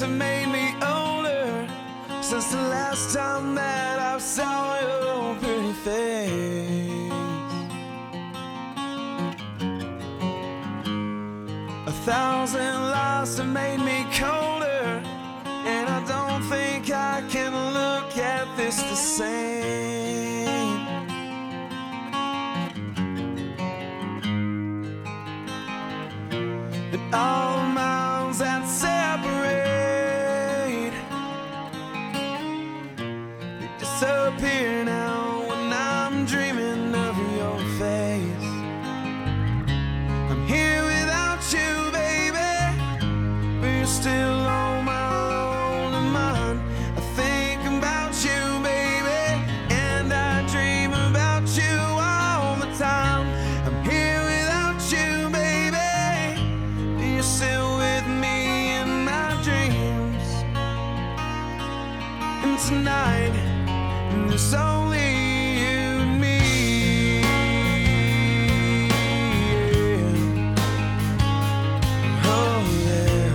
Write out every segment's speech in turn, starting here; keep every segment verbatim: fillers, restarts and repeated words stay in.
have made me older since the last time that I saw your pretty face. A thousand lies have made me colder, and I don't think I can look at this the same. And all the miles that separate, they disappear now when I'm dreaming of your face. I'm here without you, baby, but you're still on my lonely mind. I think about you, baby, and I dream about you all the time. I'm here without you, baby, you're still with me in my dreams. And tonight, there's only you and me. Yeah. Oh yeah.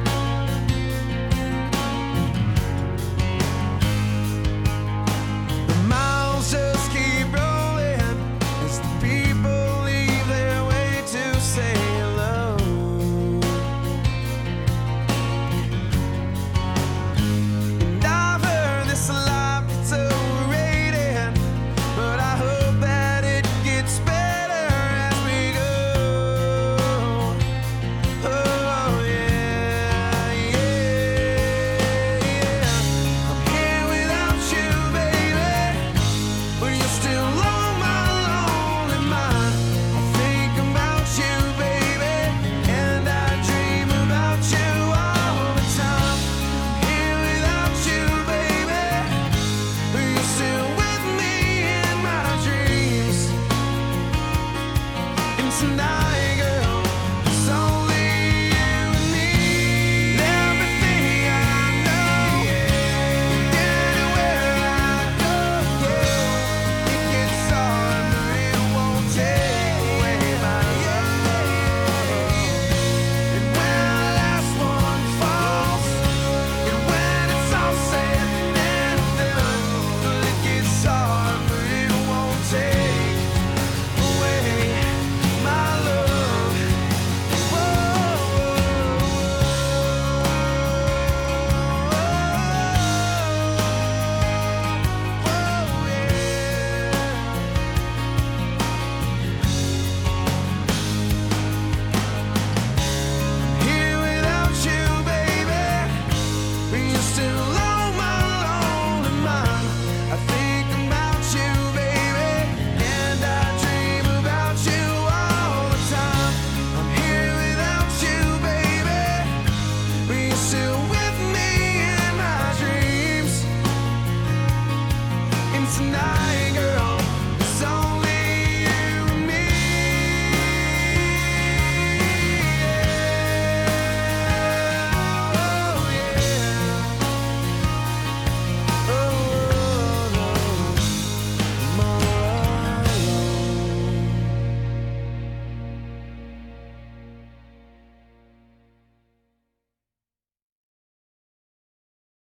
The miles just keep rolling as the people leave their way to say hello. And I've heard this life gets overrated, but I hope that it gets better as we go. Oh yeah, yeah, yeah. I'm here without you, baby, but you're still on my lonely mind. I think about you, baby, and I dream about you all the time. I'm here without you, baby, but you're still with me in my dreams. And tonight, girl, it's only you and me. Everything I know, and anywhere I go, yeah, it gets hard, but it won't take away my love. And when the last one falls, and when it's all said and done, well, it gets hard, but it won't take away my love. Whoa, whoa, yeah. Here without you, baby, but you're still on my lonely mind. I think about you, baby, and I dream about you all the time. I'm here without you, baby, but you're still with me in my dreams. And tonight,